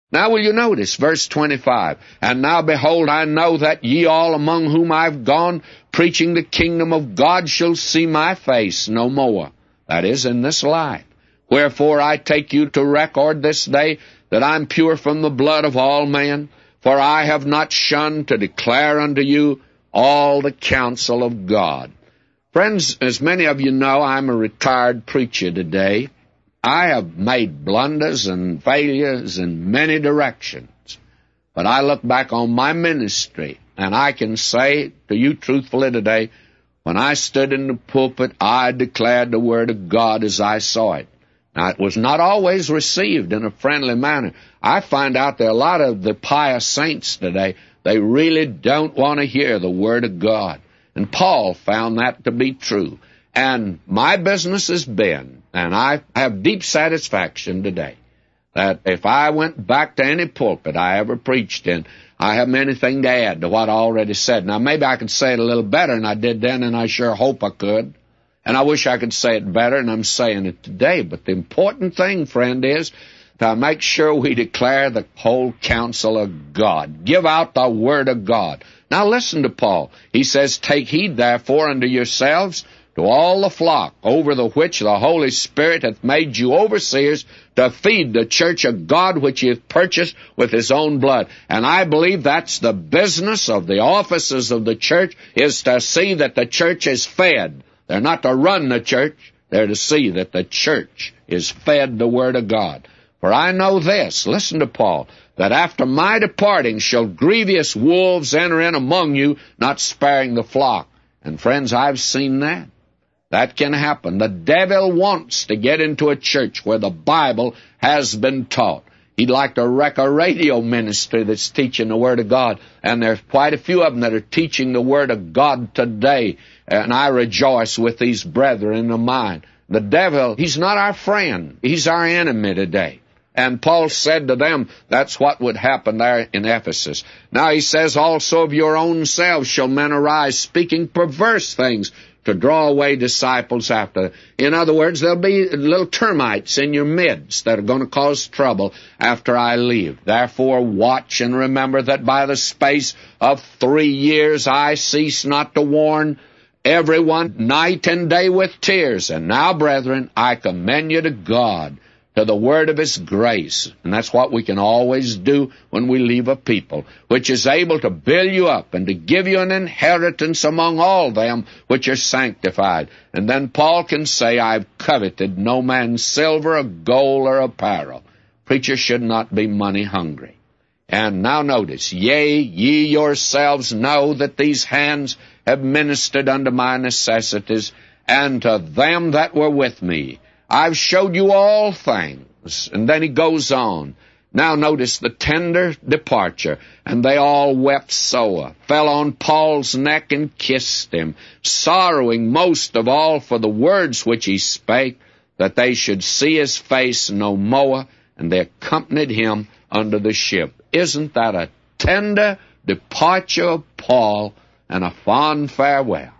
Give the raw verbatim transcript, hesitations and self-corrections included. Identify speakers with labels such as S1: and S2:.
S1: Now will you notice verse twenty-five, "And now behold, I know that ye all among whom I've gone, preaching the kingdom of God, shall see my face no more." That is, in this life. "Wherefore I take you to record this day, that I'm pure from the blood of all men. For I have not shunned to declare unto you all the counsel of God." Friends, as many of you know, I'm a retired preacher today. I have made blunders and failures in many directions. But I look back on my ministry, and I can say to you truthfully today, when I stood in the pulpit, I declared the Word of God as I saw it. Now, it was not always received in a friendly manner. I find out there are a lot of the pious saints today, they really don't want to hear the Word of God. And Paul found that to be true. And my business has been, and I have deep satisfaction today, that if I went back to any pulpit I ever preached in, I haven't anything to add to what I already said. Now, maybe I could say it a little better than I did then, and I sure hope I could. And I wish I could say it better, and I'm saying it today. But the important thing, friend, is to make sure we declare the whole counsel of God. Give out the Word of God. Now listen to Paul. He says, "Take heed therefore unto yourselves, to all the flock, over the which the Holy Spirit hath made you overseers, to feed the church of God, which he hath purchased with his own blood." And I believe that's the business of the officers of the church, is to see that the church is fed. They're not to run the church. They're to see that the church is fed the Word of God. "For I know this," listen to Paul, "that after my departing shall grievous wolves enter in among you, not sparing the flock." And friends, I've seen that. That can happen. The devil wants to get into a church where the Bible has been taught. He'd like to wreck a radio ministry that's teaching the Word of God. And there's quite a few of them that are teaching the Word of God today. And I rejoice with these brethren of mine. The devil, he's not our friend. He's our enemy today. And Paul said to them, that's what would happen there in Ephesus. Now he says, "Also of your own selves shall men arise, speaking perverse things, to draw away disciples after." In other words, there'll be little termites in your midst that are going to cause trouble after I leave. "Therefore watch and remember that by the space of three years I cease not to warn everyone night and day with tears. And now, brethren, I commend you to God, to the word of his grace." And that's what we can always do when we leave a people, "which is able to build you up and to give you an inheritance among all them which are sanctified." And then Paul can say, "I've coveted no man's silver or gold or apparel." Preachers should not be money hungry. And now notice, "Yea, ye yourselves know that these hands have ministered unto my necessities, and to them that were with me I've showed you all things." And then he goes on. Now notice the tender departure. "And they all wept sore, fell on Paul's neck and kissed him, sorrowing most of all for the words which he spake, that they should see his face no more, and they accompanied him unto the ship." Isn't that a tender departure of Paul and a fond farewell?